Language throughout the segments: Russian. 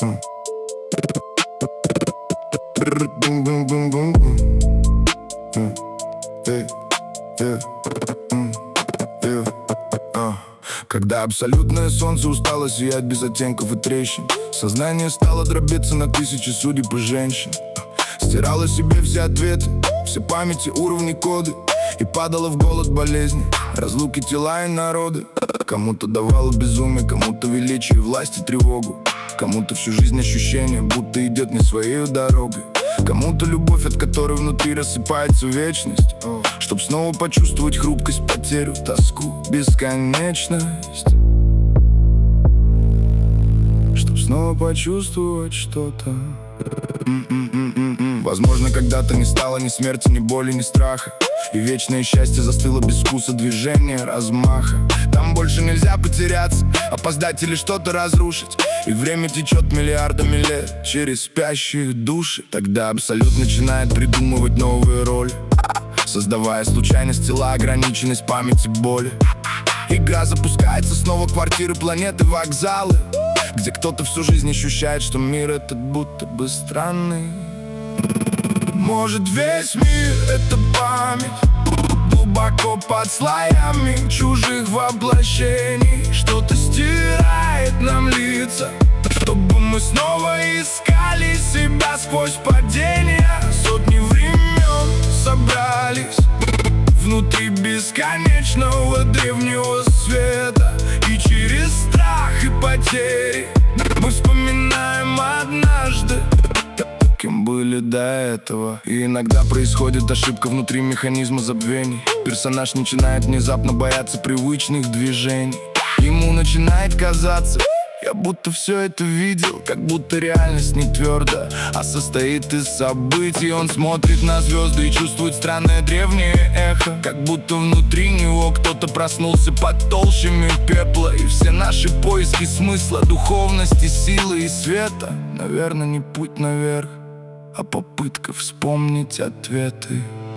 Когда абсолютное солнце устало сиять без оттенков и трещин, сознание стало дробиться на тысячи судеб и женщин. Стирало себе все ответы, все памяти, уровни, коды, и падало в голод болезни, разлуки, тела и народы. Кому-то давало безумие, кому-то величие, власть и тревогу, кому-то всю жизнь ощущение, будто идет не своей дорогой, кому-то любовь, от которой внутри рассыпается вечность, чтоб снова почувствовать хрупкость, потерю, тоску, бесконечность, чтоб снова почувствовать что-то. Возможно, когда-то не стало ни смерти, ни боли, ни страха, и вечное счастье застыло без вкуса движения, размаха. Там больше нельзя потеряться, опоздать или что-то разрушить, и время течет миллиардами лет через спящие души. Тогда абсолют начинает придумывать новые роли, создавая случайность, тела, ограниченность, памяти, боли. Игра запускается снова, квартиры, планеты, вокзалы, где кто-то всю жизнь ощущает, что мир этот будто бы странный. Может, весь мир — это память, глубоко под слоями чужих воплощений. Что-то стирает нам лица, чтобы мы снова искали себя сквозь падения. Сотни времен собрались внутри бесконечного древнего света, и через страх и потери мы вспоминаем однажды, кем были до этого. И иногда происходит ошибка внутри механизма забвений. Персонаж начинает внезапно бояться привычных движений. Ему начинает казаться: я будто все это видел, как будто реальность не твердо, а состоит из событий. Он смотрит на звезды и чувствует странное древнее эхо, как будто внутри него кто-то проснулся под толщами пепла. И все наши поиски смысла, духовности, силы и света, наверное, не путь наверх, а попытка вспомнить ответы.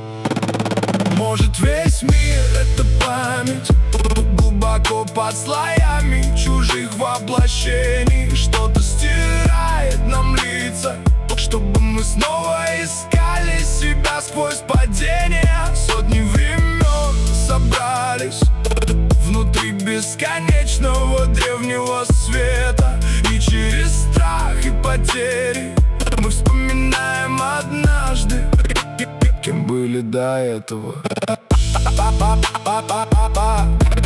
Может, весь мир — это память, глубоко под слоями чужих воплощений. Что-то стирает нам лица, чтобы мы снова искали себя сквозь падения. Сотни времен собрались внутри бесконечного древнего света, и через страх и потери мы вспоминаем однажды, кем были до этого.